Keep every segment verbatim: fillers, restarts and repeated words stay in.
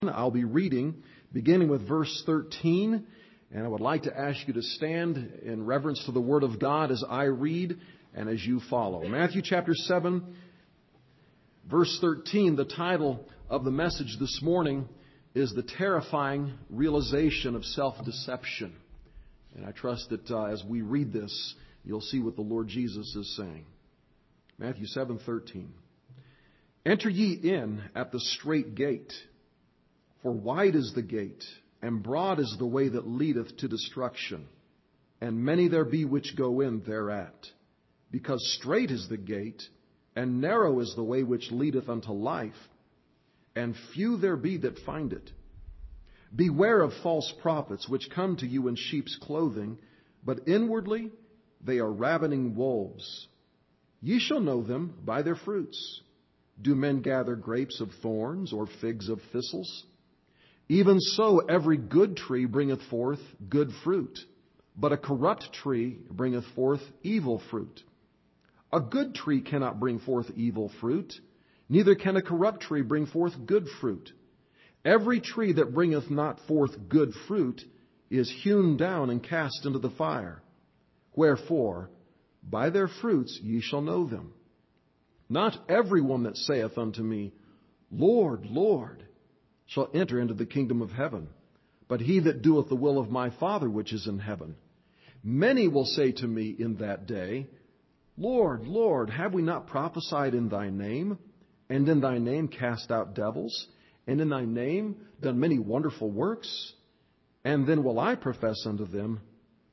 I'll be reading beginning with verse thirteen, and I would like to ask you to stand in reverence to the Word of God as I read and as you follow. Matthew chapter seven, verse thirteen, the title of the message this morning is The Terrifying Realization of Self-Deception. And I trust that uh, as we read this, you'll see what the Lord Jesus is saying. Matthew seven thirteen. Enter ye in at the strait gate. For wide is the gate, and broad is the way that leadeth to destruction, and many there be which go in thereat. Because strait is the gate, and narrow is the way which leadeth unto life, and few there be that find it. Beware of false prophets, which come to you in sheep's clothing, but inwardly they are ravening wolves. Ye shall know them by their fruits. Do men gather grapes of thorns, or figs of thistles? Even so, every good tree bringeth forth good fruit, but a corrupt tree bringeth forth evil fruit. A good tree cannot bring forth evil fruit, neither can a corrupt tree bring forth good fruit. Every tree that bringeth not forth good fruit is hewn down and cast into the fire. Wherefore, by their fruits ye shall know them. Not every one that saith unto me, Lord, Lord, shall enter into the kingdom of heaven, but he that doeth the will of my Father which is in heaven. Many will say to me in that day, Lord, Lord, have we not prophesied in thy name, and in thy name cast out devils, and in thy name done many wonderful works? And then will I profess unto them,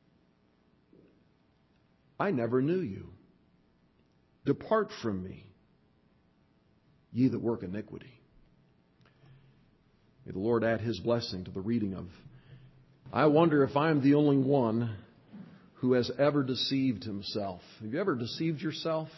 I never knew you. Depart from me, ye that work iniquity. May the Lord add His blessing to the reading of. I wonder if I'm the only one who has ever deceived himself. Have you ever deceived yourself?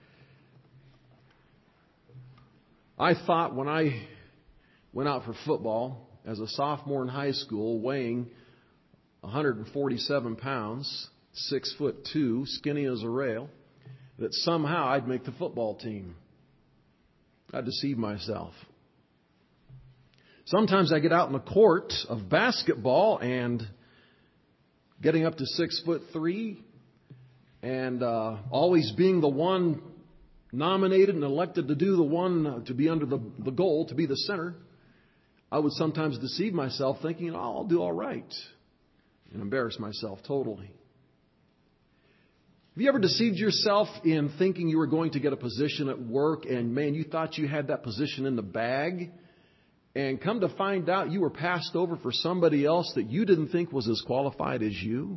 I thought when I went out for football as a sophomore in high school, weighing one hundred forty-seven pounds, six foot two, skinny as a rail, that somehow I'd make the football team. I deceived myself. Sometimes I get out in the court of basketball and getting up to six foot three and uh, always being the one nominated and elected to do the one, uh, to be under the, the goal, to be the center. I would sometimes deceive myself thinking, oh, I'll do all right, and embarrass myself totally. Have you ever deceived yourself in thinking you were going to get a position at work and, man, you thought you had that position in the bag? And come to find out you were passed over for somebody else that you didn't think was as qualified as you?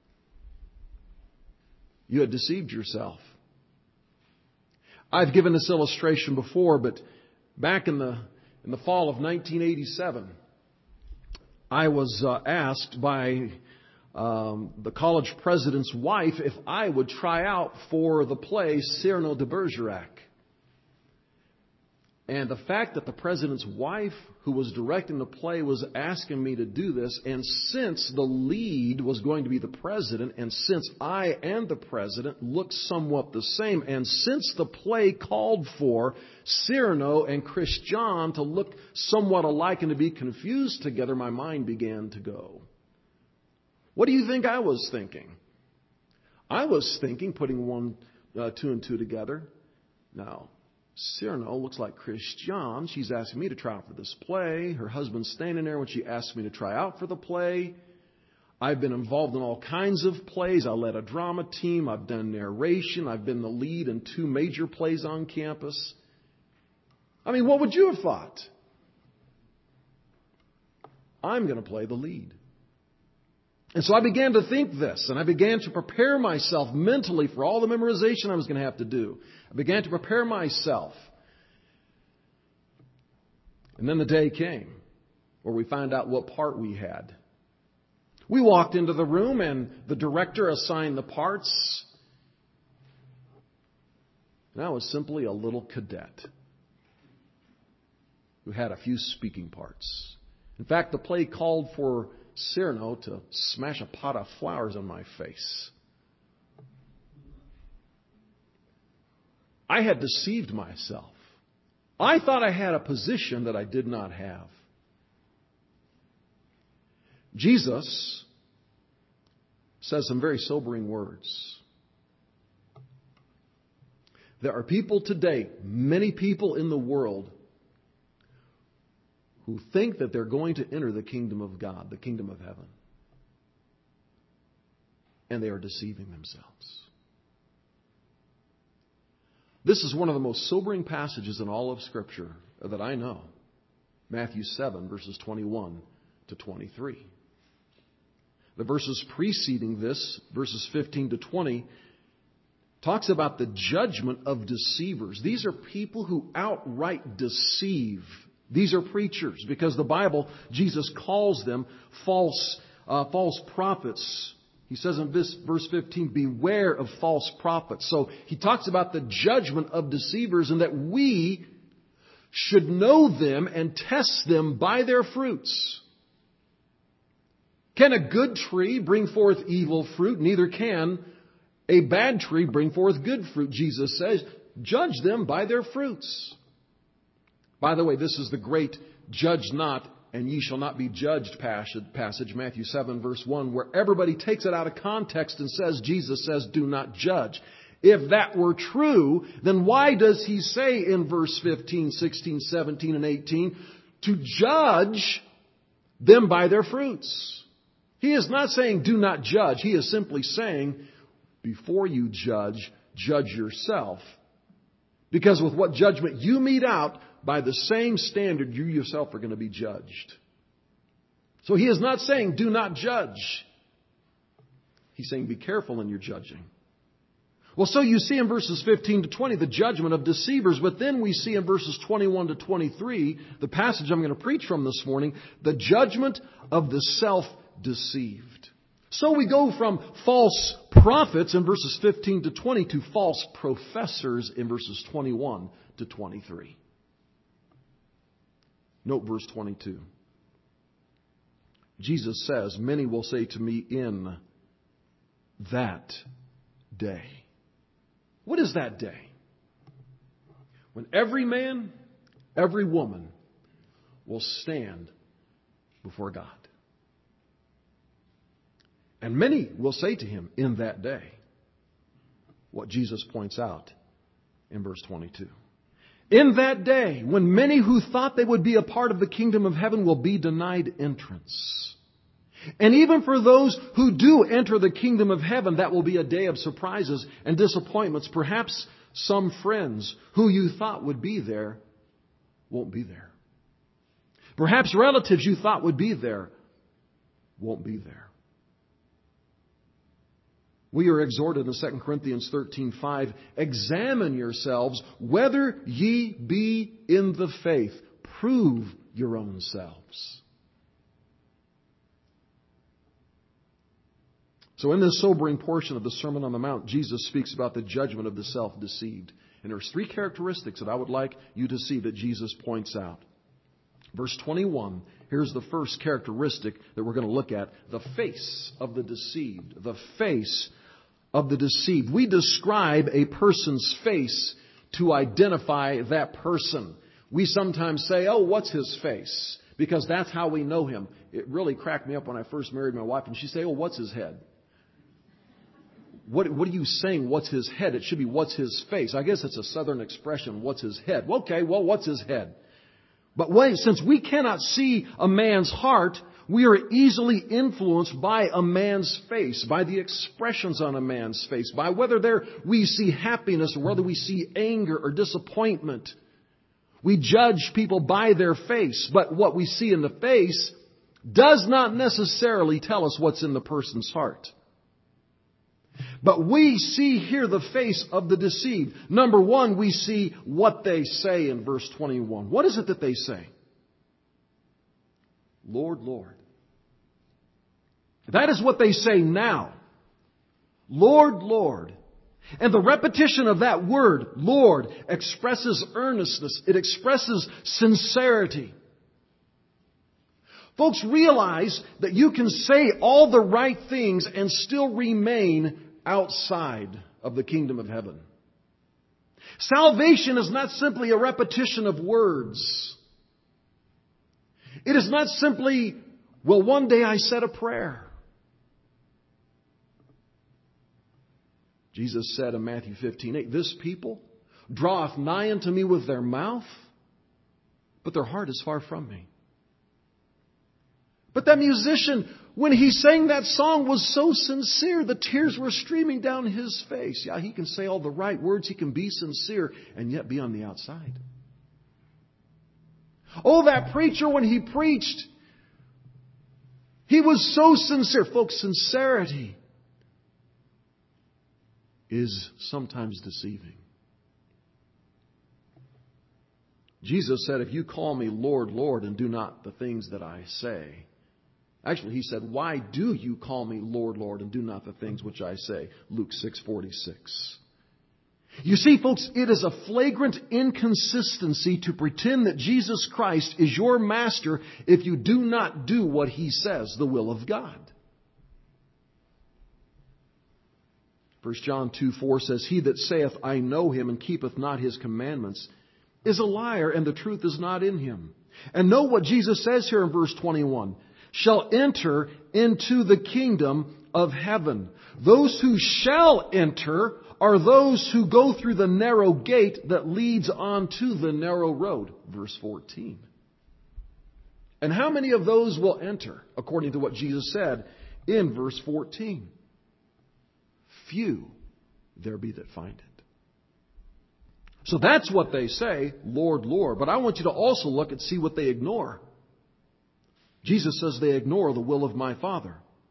You had deceived yourself. I've given this illustration before, but back in the in the fall of nineteen eighty-seven, I was uh, asked by um, the college president's wife if I would try out for the play Cyrano de Bergerac. And the fact that the president's wife, who was directing the play, was asking me to do this, and since the lead was going to be the president, and since I and the president looked somewhat the same, and since the play called for Cyrano and Christian to look somewhat alike and to be confused together, my mind began to go. What do you think I was thinking? I was thinking, putting one, uh, two and two together, no. Cyrano looks like Christian. She's asking me to try out for this play. Her husband's standing there when she asked me to try out for the play. I've been involved in all kinds of plays. I led a drama team. I've done narration. I've been the lead in two major plays on campus. I mean, what would you have thought? I'm going to play the lead. And so I began to think this, and I began to prepare myself mentally for all the memorization I was going to have to do. I began to prepare myself. And then the day came where we found out what part we had. We walked into the room, and the director assigned the parts. And I was simply a little cadet who had a few speaking parts. In fact, the play called for Cyrano to smash a pot of flowers on my face. I had deceived myself. I thought I had a position that I did not have. Jesus says some very sobering words. There are people today, many people in the world, who think that they're going to enter the kingdom of God, the kingdom of heaven. And they are deceiving themselves. This is one of the most sobering passages in all of Scripture that I know. Matthew seven, verses twenty-one to twenty-three. The verses preceding this, verses fifteen to twenty, talks about the judgment of deceivers. These are people who outright deceive. These are preachers, because the Bible, Jesus calls them false, uh, false prophets. He says in this verse fifteen, beware of false prophets. So he talks about the judgment of deceivers and that we should know them and test them by their fruits. Can a good tree bring forth evil fruit? Neither can a bad tree bring forth good fruit. Jesus says, judge them by their fruits. By the way, this is the great judge not and ye shall not be judged passage, Matthew seven, verse one, where everybody takes it out of context and says, Jesus says, do not judge. If that were true, then why does he say in verse fifteen, sixteen, seventeen, and eighteen, to judge them by their fruits? He is not saying do not judge. He is simply saying, before you judge, judge yourself. Because with what judgment you mete out, by the same standard, you yourself are going to be judged. So he is not saying, do not judge. He's saying, be careful in your judging. Well, so you see in verses fifteen to twenty, the judgment of deceivers. But then we see in verses twenty-one to twenty-three, the passage I'm going to preach from this morning, the judgment of the self-deceived. So we go from false prophets in verses fifteen to twenty to false professors in verses twenty-one to twenty-three. Note verse twenty-two. Jesus says, many will say to me in that day. What is that day? When every man, every woman will stand before God. And many will say to him in that day what Jesus points out in verse twenty-two. In that day, when many who thought they would be a part of the kingdom of heaven will be denied entrance. And even for those who do enter the kingdom of heaven, that will be a day of surprises and disappointments. Perhaps some friends who you thought would be there won't be there. Perhaps relatives you thought would be there won't be there. We are exhorted in Second Corinthians thirteen five, examine yourselves whether ye be in the faith. Prove your own selves. So in this sobering portion of the Sermon on the Mount, Jesus speaks about the judgment of the self-deceived. And there's three characteristics that I would like you to see that Jesus points out. Verse twenty-one, here's the first characteristic that we're going to look at. The face of the deceived. The face of the deceived. We describe a person's face to identify that person. We sometimes say, oh, what's his face? Because that's how we know him. It really cracked me up when I first married my wife, and she'd say, oh, what's his head? What, what are you saying, what's his head? It should be, what's his face? I guess it's a southern expression, what's his head? Well, okay, well, what's his head? But wait, since we cannot see a man's heart, we are easily influenced by a man's face, by the expressions on a man's face, by whether there we see happiness or whether we see anger or disappointment. We judge people by their face, but what we see in the face does not necessarily tell us what's in the person's heart. But we see here the face of the deceived. Number one, we see what they say in verse twenty-one. What is it that they say? Lord, Lord. That is what they say now. Lord, Lord. And the repetition of that word, Lord, expresses earnestness. It expresses sincerity. Folks, realize that you can say all the right things and still remain outside of the kingdom of heaven. Salvation is not simply a repetition of words. It is not simply Well, one day I said a prayer. Jesus said in Matthew fifteen eight, this people draweth nigh unto me with their mouth, but their heart is far from me. But that musician, when he sang that song, was so sincere. The tears were streaming down his face. Yeah, he can say all the right words. He can be sincere and yet be on the outside. Oh, that preacher, when he preached, he was so sincere. Folks, sincerity is sometimes deceiving. Jesus said, if you call me Lord, Lord, and do not the things that I say. Actually, he said, why do you call me Lord, Lord, and do not the things which I say? Luke six forty-six. You see, folks, it is a flagrant inconsistency to pretend that Jesus Christ is your master if you do not do what he says, the will of God. First John two four says, he that saith, I know him, and keepeth not his commandments, is a liar, and the truth is not in him. And know what Jesus says here in verse twenty-one. Shall enter into the kingdom of heaven. Those who shall enter are those who go through the narrow gate that leads on to the narrow road. Verse fourteen. And how many of those will enter, according to what Jesus said in verse fourteen? Few there be that find it. So that's what they say, Lord, Lord. But I want you to also look and see what they ignore. Jesus says they ignore the will of my Father.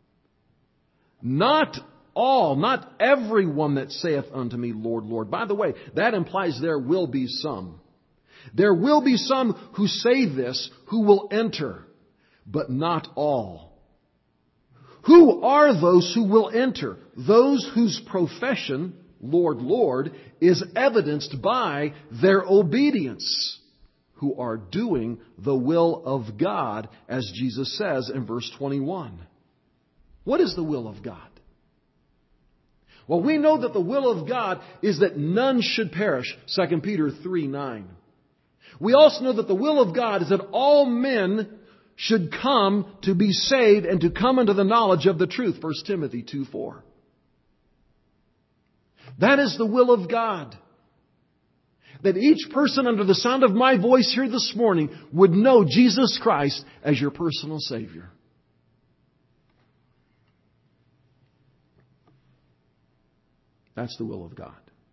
Not all, not everyone that saith unto me, Lord, Lord. By the way, that implies there will be some. There will be some who say this who will enter, but not all. Who are those who will enter? Those whose profession, Lord, Lord, is evidenced by their obedience, who are doing the will of God, as Jesus says in verse twenty-one. What is the will of God? Well, we know that the will of God is that none should perish, Second Peter three nine. We also know that the will of God is that all men should come to be saved and to come into the knowledge of the truth, First Timothy two four. That is the will of God. That each person under the sound of my voice here this morning would know Jesus Christ as your personal Savior. That's the will of God.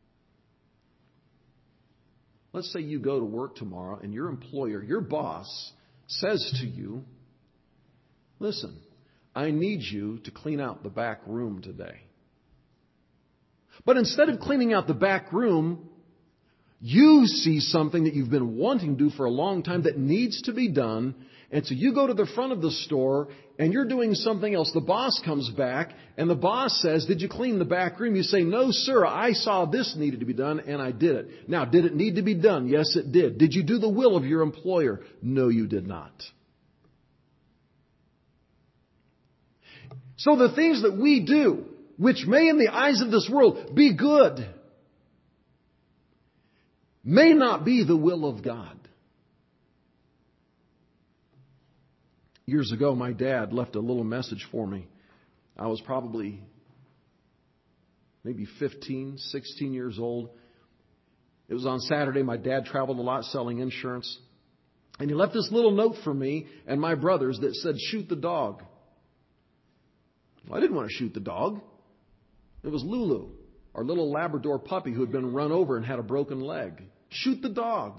Let's say you go to work tomorrow and your employer, your boss, says to you, listen, I need you to clean out the back room today. But instead of cleaning out the back room, you see something that you've been wanting to do for a long time that needs to be done. And so you go to the front of the store and you're doing something else. The boss comes back and the boss says, did you clean the back room? You say, no, sir, I saw this needed to be done and I did it. Now, did it need to be done? Yes, it did. Did you do the will of your employer? No, you did not. So the things that we do, which may in the eyes of this world be good, may not be the will of God. Years ago, my dad left a little message for me. I was probably maybe fifteen, sixteen years old. It was on Saturday. My dad traveled a lot selling insurance. And he left this little note for me and my brothers that said, shoot the dog. Well, I didn't want to shoot the dog. It was Lulu, our little Labrador puppy who had been run over and had a broken leg. Shoot the dog.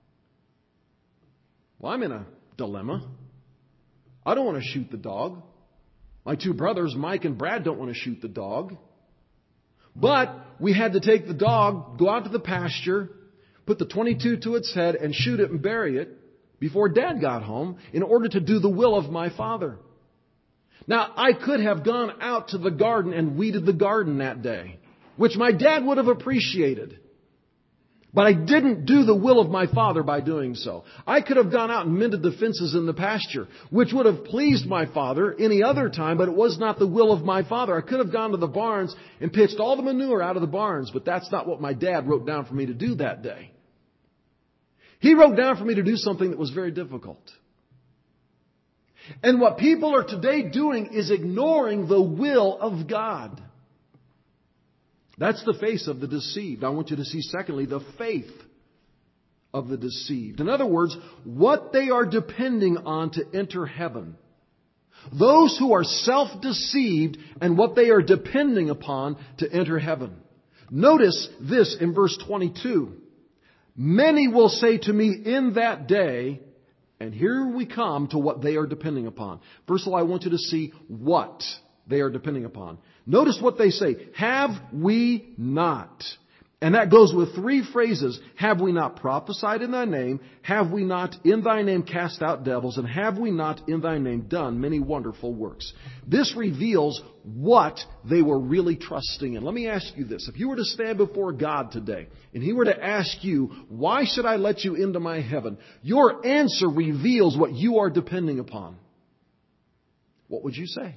Well, I'm in a dilemma. I don't want to shoot the dog. My two brothers, Mike and Brad, don't want to shoot the dog. But we had to take the dog, go out to the pasture, put the twenty-two to its head, and shoot it and bury it before Dad got home in order to do the will of my Father. Now, I could have gone out to the garden and weeded the garden that day, which my dad would have appreciated. But I didn't do the will of my Father by doing so. I could have gone out and mended the fences in the pasture, which would have pleased my Father any other time, but it was not the will of my Father. I could have gone to the barns and pitched all the manure out of the barns, but that's not what my dad wrote down for me to do that day. He wrote down for me to do something that was very difficult. And what people are today doing is ignoring the will of God. That's the face of the deceived. I want you to see, secondly, the faith of the deceived. In other words, what they are depending on to enter heaven. Those who are self-deceived and what they are depending upon to enter heaven. Notice this in verse twenty-two. Many will say to me in that day, and here we come to what they are depending upon. First of all, I want you to see what they are depending upon. Notice what they say. Have we not? And that goes with three phrases. Have we not prophesied in thy name? Have we not in thy name cast out devils? And have we not in thy name done many wonderful works? This reveals what they were really trusting in. Let me ask you this. If you were to stand before God today and He were to ask you, why should I let you into my heaven? Your answer reveals what you are depending upon. What would you say?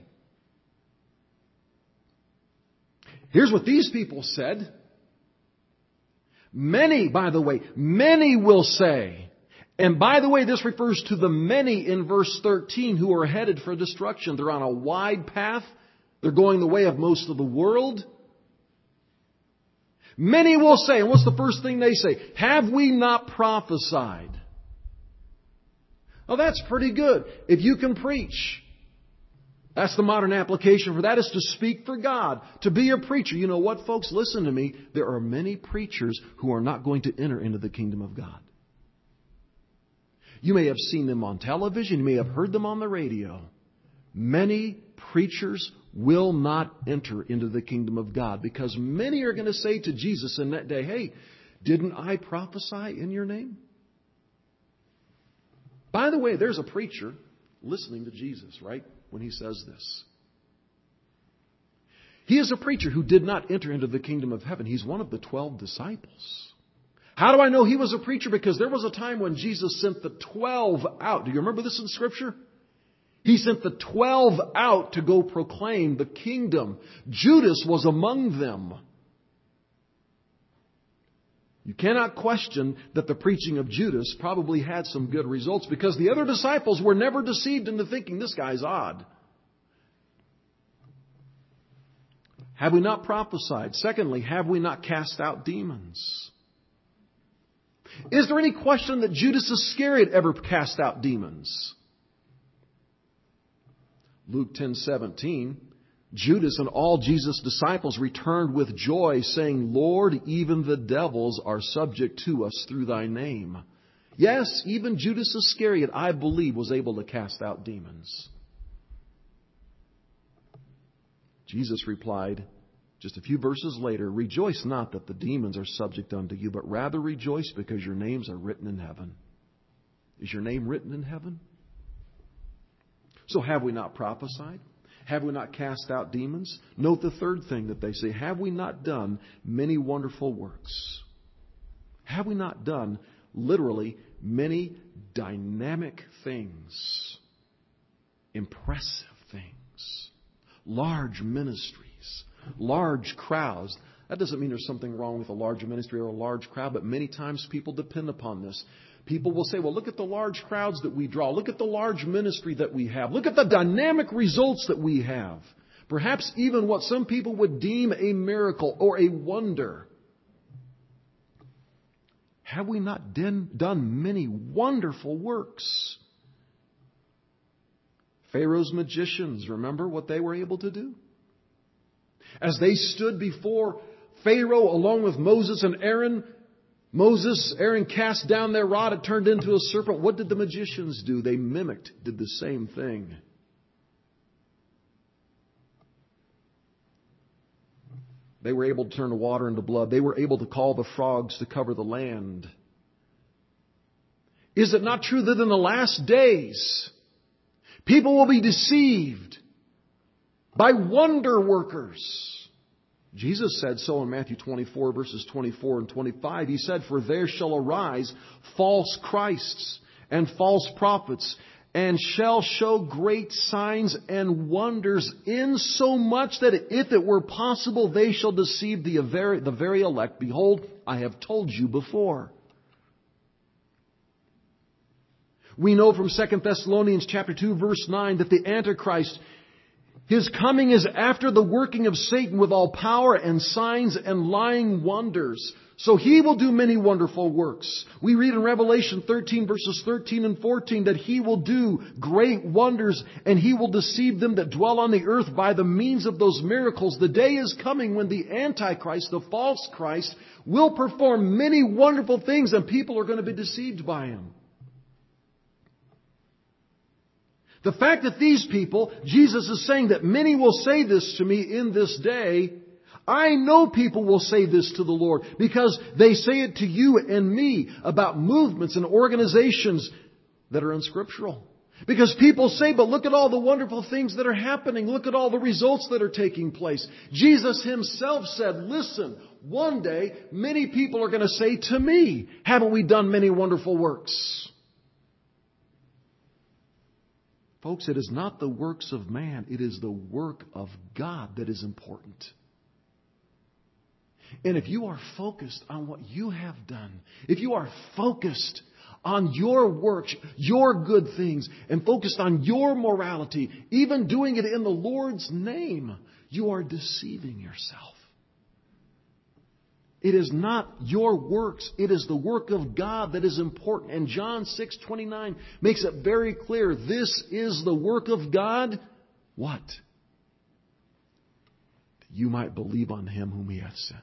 Here's what these people said. Many, by the way, many will say, and by the way, this refers to the many in verse thirteen who are headed for destruction. They're on a wide path. They're going the way of most of the world. Many will say, and what's the first thing they say? Have we not prophesied? Oh, that's pretty good. If you can preach. That's the modern application for that, is to speak for God, to be a preacher. You know what, folks? Listen to me. There are many preachers who are not going to enter into the kingdom of God. You may have seen them on television. You may have heard them on the radio. Many preachers will not enter into the kingdom of God because many are going to say to Jesus in that day, hey, didn't I prophesy in your name? By the way, there's a preacher listening to Jesus, right? When He says this. He is a preacher who did not enter into the kingdom of heaven. He's one of the twelve disciples. How do I know he was a preacher? Because there was a time when Jesus sent the twelve out. Do you remember this in Scripture? He sent the twelve out to go proclaim the kingdom. Judas was among them. You cannot question that the preaching of Judas probably had some good results because the other disciples were never deceived into thinking this guy's odd. Have we not prophesied? Secondly, have we not cast out demons? Is there any question that Judas Iscariot ever cast out demons? Luke ten seventeen. Judas and all Jesus' disciples returned with joy, saying, Lord, even the devils are subject to us through thy name. Yes, even Judas Iscariot, I believe, was able to cast out demons. Jesus replied, just a few verses later, rejoice not that the demons are subject unto you, but rather rejoice because your names are written in heaven. Is your name written in heaven? So have we not prophesied? Have we not cast out demons? Note the third thing that they say. Have we not done many wonderful works? Have we not done, literally, many dynamic things? Impressive things. Large ministries. Large crowds. That doesn't mean there's something wrong with a large ministry or a large crowd, but many times people depend upon this. People will say, well, look at the large crowds that we draw. Look at the large ministry that we have. Look at the dynamic results that we have. Perhaps even what some people would deem a miracle or a wonder. Have we not done many wonderful works? Pharaoh's magicians, remember what they were able to do? As they stood before Pharaoh along with Moses and Aaron, Moses, Aaron cast down their rod. It turned into a serpent. What did the magicians do? They mimicked, did the same thing. They were able to turn the water into blood. They were able to call the frogs to cover the land. Is it not true that in the last days, people will be deceived by wonder workers? Jesus said so in Matthew twenty-four, verses twenty-four and twenty-five. He said, for there shall arise false Christs and false prophets, and shall show great signs and wonders, insomuch that if it were possible, they shall deceive the very, the very elect. Behold, I have told you before. We know from Second Thessalonians chapter two, verse nine, that the Antichrist, his coming is after the working of Satan with all power and signs and lying wonders. So he will do many wonderful works. We read in Revelation thirteen verses thirteen and fourteen that he will do great wonders and he will deceive them that dwell on the earth by the means of those miracles. The day is coming when the Antichrist, the false Christ, will perform many wonderful things and people are going to be deceived by him. The fact that these people, Jesus is saying that many will say this to me in this day, I know people will say this to the Lord because they say it to you and me about movements and organizations that are unscriptural. Because people say, but look at all the wonderful things that are happening. Look at all the results that are taking place. Jesus himself said, listen, one day many people are going to say to me, haven't we done many wonderful works? Folks, it is not the works of man. It is the work of God that is important. And if you are focused on what you have done, if you are focused on your works, your good things, and focused on your morality, even doing it in the Lord's name, you are deceiving yourself. It is not your works. It is the work of God that is important. And John six twenty-nine makes it very clear. This is the work of God. What? That you might believe on Him whom He hath sent.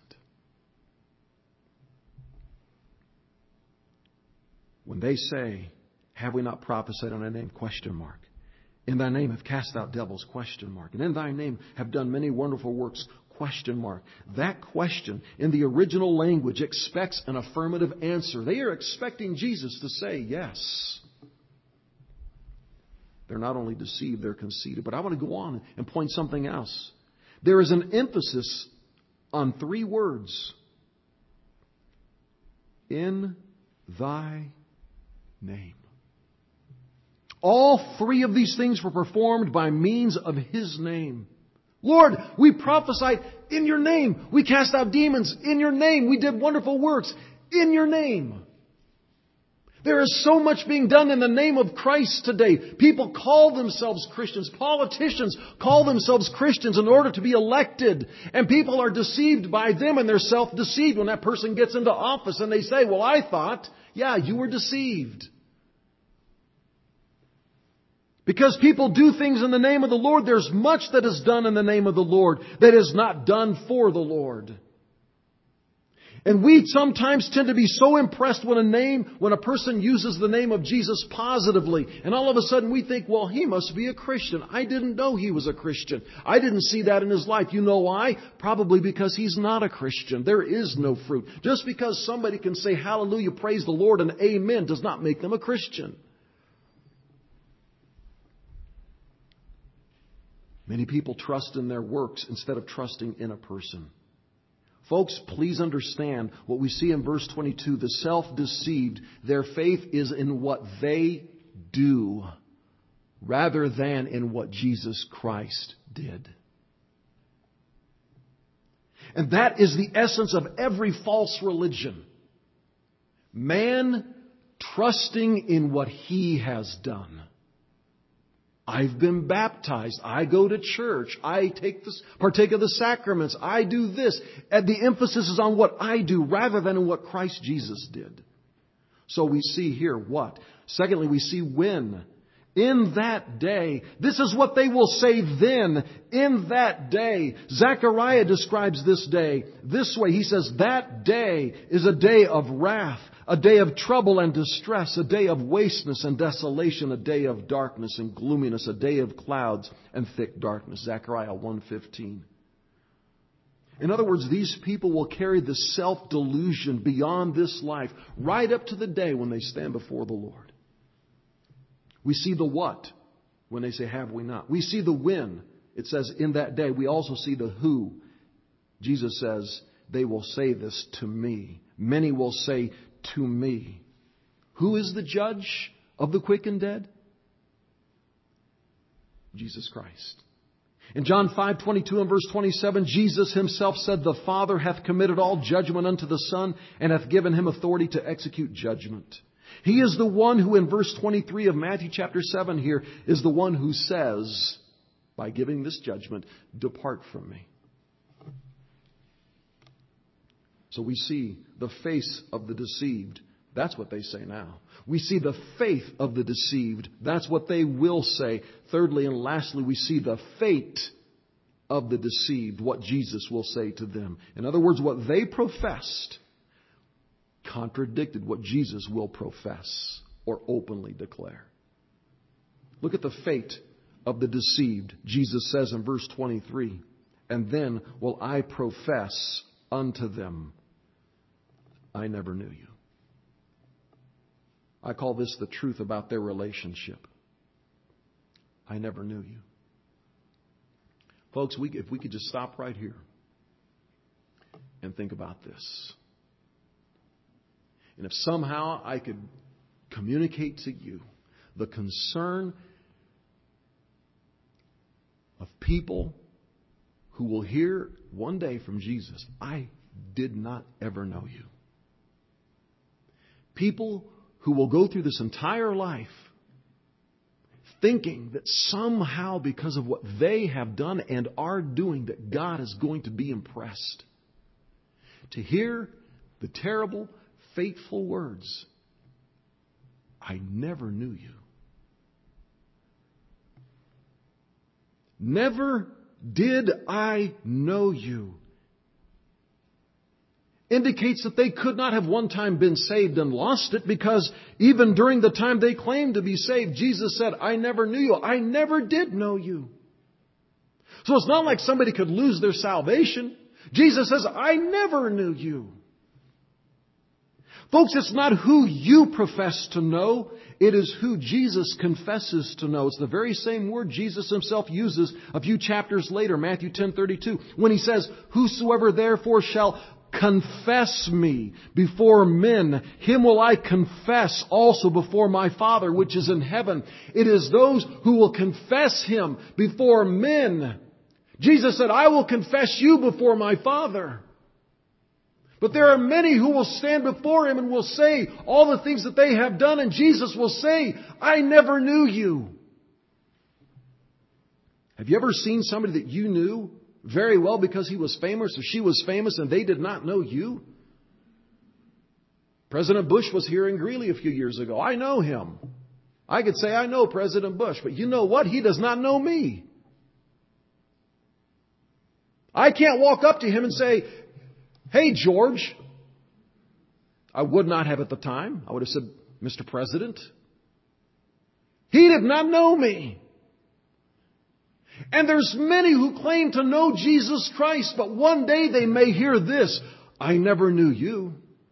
When they say, have we not prophesied on Thy name? Question mark. In Thy name have cast out devils? Question mark. And in Thy name have done many wonderful works? Question mark. That question in the original language expects an affirmative answer. They are expecting Jesus to say yes. They're not only deceived, they're conceited. But I want to go on and point something else. There is an emphasis on three words. In Thy name. All three of these things were performed by means of His name. Lord, we prophesied in Your name. We cast out demons in Your name. We did wonderful works in Your name. There is so much being done in the name of Christ today. People call themselves Christians. Politicians call themselves Christians in order to be elected. And people are deceived by them and they're self-deceived when that person gets into office and they say, well, I thought, yeah, you were deceived. Because people do things in the name of the Lord, there's much that is done in the name of the Lord that is not done for the Lord. And we sometimes tend to be so impressed when a name, when a person uses the name of Jesus positively. And all of a sudden we think, well, he must be a Christian. I didn't know he was a Christian. I didn't see that in his life. You know why? Probably because he's not a Christian. There is no fruit. Just because somebody can say hallelujah, praise the Lord, and amen does not make them a Christian. Many people trust in their works instead of trusting in a person. Folks, please understand what we see in verse twenty-two. The self-deceived, their faith is in what they do rather than in what Jesus Christ did. And that is the essence of every false religion. Man trusting in what he has done. I've been baptized. I go to church. I take this, partake of the sacraments. I do this. And the emphasis is on what I do rather than on what Christ Jesus did. So we see here what? Secondly, we see when. In that day. This is what they will say then. In that day. Zechariah describes this day this way. He says, that day is a day of wrath. A day of trouble and distress, a day of wasteness and desolation, a day of darkness and gloominess, a day of clouds and thick darkness. Zechariah one fifteen. In other words, these people will carry the self-delusion beyond this life right up to the day when they stand before the Lord. We see the what when they say, have we not? We see the when. It says in that day. We also see the who. Jesus says, they will say this to me. Many will say to me. Who is the judge of the quick and dead? Jesus Christ. In John five twenty-two and verse twenty-seven, Jesus Himself said, the Father hath committed all judgment unto the Son, and hath given Him authority to execute judgment. He is the one who in verse twenty-three of Matthew chapter seven here is the one who says, by giving this judgment, depart from me. So we see the face of the deceived. That's what they say now. We see the faith of the deceived. That's what they will say. Thirdly and lastly, we see the fate of the deceived, what Jesus will say to them. In other words, what they professed contradicted what Jesus will profess or openly declare. Look at the fate of the deceived. Jesus says in verse twenty-three, and then will I profess unto them, I never knew you. I call this the truth about their relationship. I never knew you. Folks, we, if we could just stop right here and think about this. And if somehow I could communicate to you the concern of people who will hear one day from Jesus, I did not ever know you. People who will go through this entire life thinking that somehow because of what they have done and are doing that God is going to be impressed. To hear the terrible, fateful words, I never knew you. Never did I know you. Indicates that they could not have one time been saved and lost it, because even during the time they claimed to be saved, Jesus said, I never knew you. I never did know you. So it's not like somebody could lose their salvation. Jesus says, I never knew you. Folks, it's not who you profess to know. It is who Jesus confesses to know. It's the very same word Jesus himself uses a few chapters later, Matthew ten thirty-two, when he says, whosoever therefore shall confess me before men, him will I confess also before my Father which is in heaven. It is those who will confess him before men. Jesus said, I will confess you before my Father. But there are many who will stand before him and will say all the things that they have done, and Jesus will say, I never knew you. Have you ever seen somebody that you knew very well because he was famous or she was famous and they did not know you? President Bush was here in Greeley a few years ago. I know him. I could say I know President Bush, but you know what? He does not know me. I can't walk up to him and say, hey, George. I would not have at the time. I would have said, Mister President. He did not know me. And there's many who claim to know Jesus Christ, but one day they may hear this, I never knew you.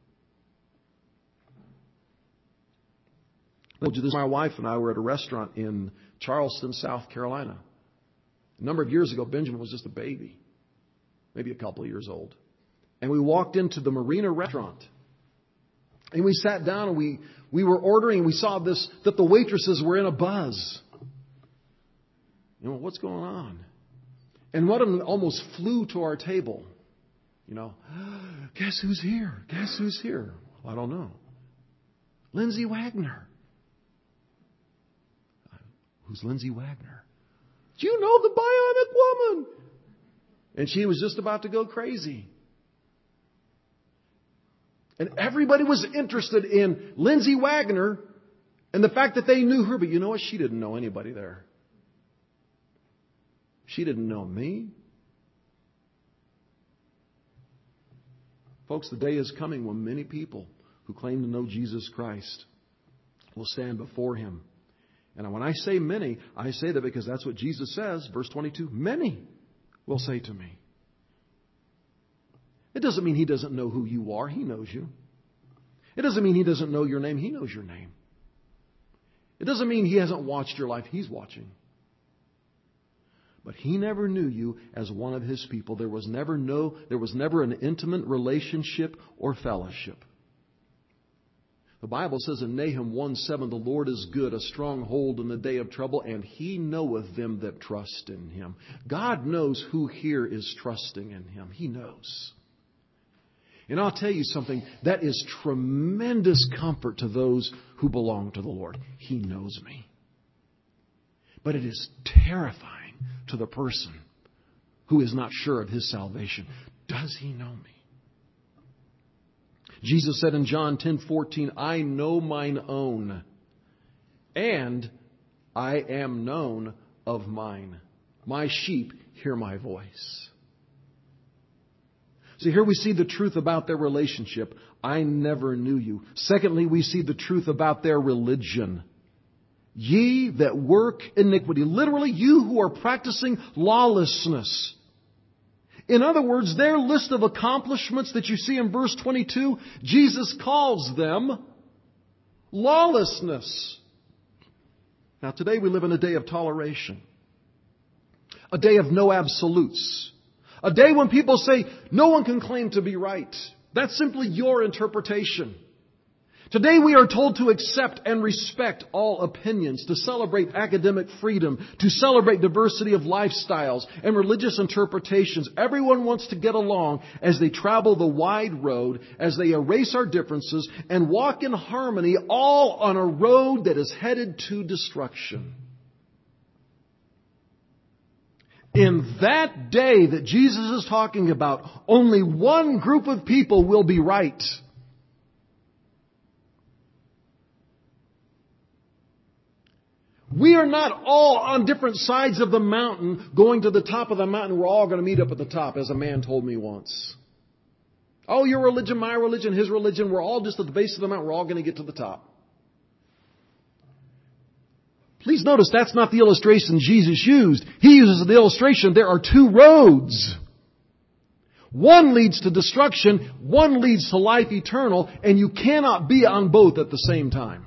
I told you this, my wife and I were at a restaurant in Charleston, South Carolina. A number of years ago, Benjamin was just a baby, maybe a couple of years old. And we walked into the Marina restaurant. And we sat down and we, we were ordering and we saw this, that the waitresses were in a buzz. You know, what's going on? And one of them almost flew to our table. You know, guess who's here? Guess who's here? Well, I don't know. Lindsay Wagner. Who's Lindsay Wagner? Do you know the Bionic Woman? And she was just about to go crazy. And everybody was interested in Lindsay Wagner and the fact that they knew her. But you know what? She didn't know anybody there. She didn't know me. Folks, the day is coming when many people who claim to know Jesus Christ will stand before him. And when I say many, I say that because that's what Jesus says, verse twenty-two, many will say to me. It doesn't mean he doesn't know who you are. He knows you. It doesn't mean he doesn't know your name. He knows your name. It doesn't mean he hasn't watched your life. He's watching. But he never knew you as one of his people. There was never no, there was never an intimate relationship or fellowship. The Bible says in Nahum one seven, the Lord is good, a stronghold in the day of trouble, and he knoweth them that trust in him. God knows who here is trusting in him. He knows. And I'll tell you something, that is tremendous comfort to those who belong to the Lord. He knows me. But it is terrifying to the person who is not sure of his salvation. Does he know me? Jesus said in John ten fourteen, I know mine own, and I am known of mine. My sheep hear my voice. So here we see the truth about their relationship. I never knew you. Secondly, we see the truth about their religion. Ye that work iniquity. Literally, you who are practicing lawlessness. In other words, their list of accomplishments that you see in verse twenty-two, Jesus calls them lawlessness. Now today we live in a day of toleration. A day of no absolutes. A day when people say, no one can claim to be right. That's simply your interpretation. Today we are told to accept and respect all opinions, to celebrate academic freedom, to celebrate diversity of lifestyles and religious interpretations. Everyone wants to get along as they travel the wide road, as they erase our differences and walk in harmony, all on a road that is headed to destruction. In that day that Jesus is talking about, only one group of people will be right. We are not all on different sides of the mountain going to the top of the mountain. We're all going to meet up at the top, as a man told me once. Oh, your religion, my religion, his religion. We're all just at the base of the mountain. We're all going to get to the top. Please notice that's not the illustration Jesus used. He uses the illustration. There are two roads. One leads to destruction. One leads to life eternal. And you cannot be on both at the same time.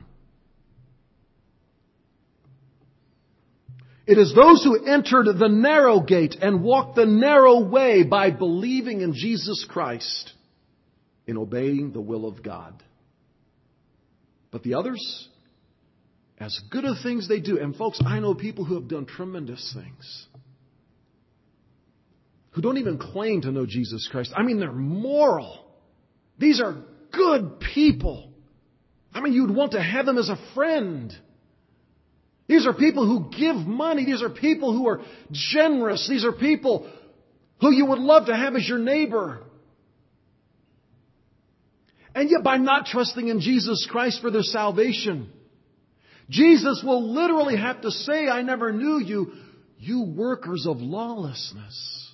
It is those who entered the narrow gate and walked the narrow way by believing in Jesus Christ, in obeying the will of God. But the others, as good of things they do, and folks, I know people who have done tremendous things, who don't even claim to know Jesus Christ. I mean, they're moral. These are good people. I mean, you'd want to have them as a friend. These are people who give money. These are people who are generous. These are people who you would love to have as your neighbor. And yet by not trusting in Jesus Christ for their salvation, Jesus will literally have to say, I never knew you, you workers of lawlessness.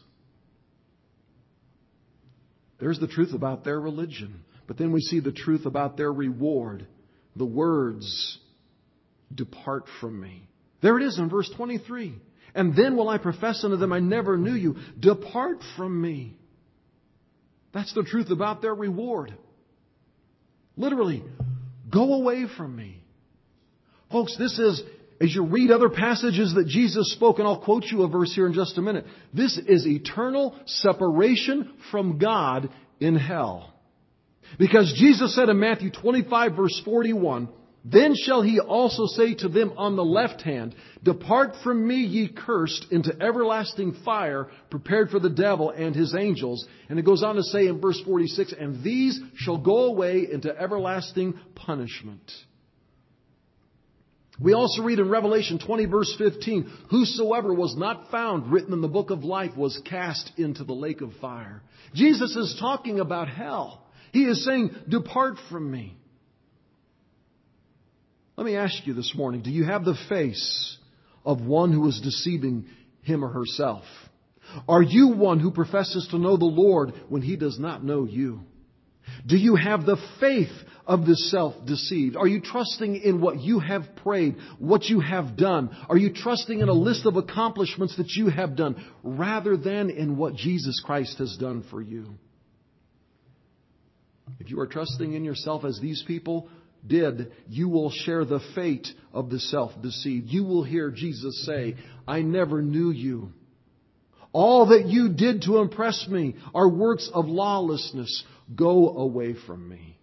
There's the truth about their religion. But then we see the truth about their reward. The words, depart from me. There it is in verse twenty-three. And then will I profess unto them, I never knew you. Depart from me. That's the truth about their reward. Literally, go away from me. Folks, this is, as you read other passages that Jesus spoke, and I'll quote you a verse here in just a minute. This is eternal separation from God in hell. Because Jesus said in Matthew twenty-five verse forty-one, then shall he also say to them on the left hand, depart from me, ye cursed, into everlasting fire, prepared for the devil and his angels. And it goes on to say in verse forty-six, and these shall go away into everlasting punishment. We also read in Revelation twenty verse fifteen, whosoever was not found written in the book of life was cast into the lake of fire. Jesus is talking about hell. He is saying, depart from me. Let me ask you this morning, do you have the face of one who is deceiving him or herself? Are you one who professes to know the Lord when he does not know you? Do you have the faith of the self-deceived? Are you trusting in what you have prayed, what you have done? Are you trusting in a list of accomplishments that you have done rather than in what Jesus Christ has done for you? If you are trusting in yourself as these people did, you will share the fate of the self-deceived. You will hear Jesus say, I never knew you. All that you did to impress me are works of lawlessness. Go away from me.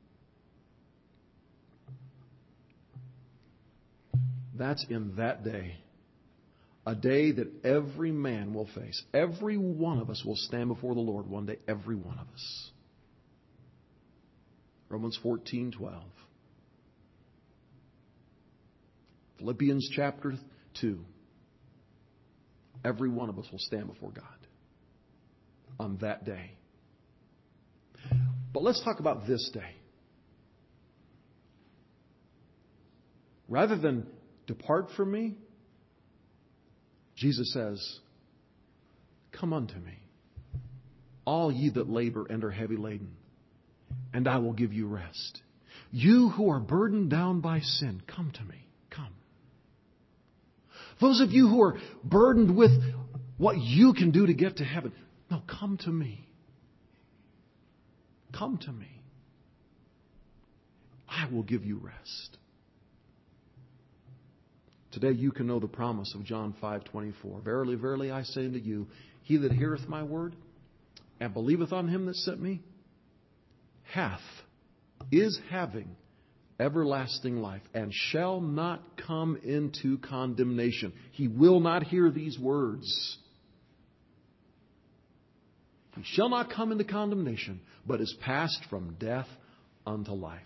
That's in that day. A day that every man will face. Every one of us will stand before the Lord one day. Every one of us. Romans fourteen twelve. Philippians chapter two. Every one of us will stand before God on that day. But let's talk about this day. Rather than depart from me, Jesus says, come unto me, all ye that labor and are heavy laden, and I will give you rest. You who are burdened down by sin, come to me. Come. Those of you who are burdened with what you can do to get to heaven, no, come to me. Come to me. I will give you rest. Today you can know the promise of John five twenty-four. Verily, verily, I say unto you, he that heareth my word and believeth on him that sent me hath, is having everlasting life, and shall not come into condemnation. He will not hear these words. He shall not come into condemnation, but is passed from death unto life.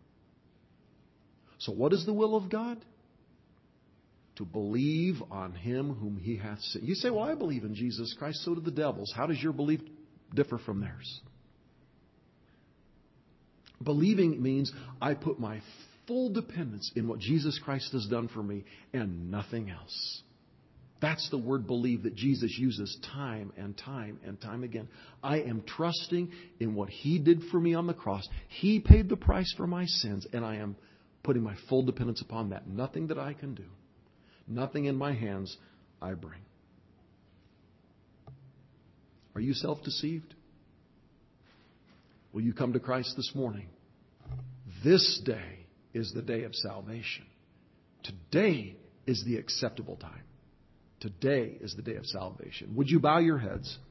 So what is the will of God? To believe on him whom he hath sent. You say, well, I believe in Jesus Christ, so do the devils. How does your belief differ from theirs? Believing means I put my full dependence in what Jesus Christ has done for me and nothing else. That's the word believe that Jesus uses time and time and time again. I am trusting in what he did for me on the cross. He paid the price for my sins, and I am putting my full dependence upon that. Nothing that I can do. Nothing in my hands I bring. Are you self-deceived? Will you come to Christ this morning? This day is the day of salvation. Today is the acceptable time. Today is the day of salvation. Would you bow your heads?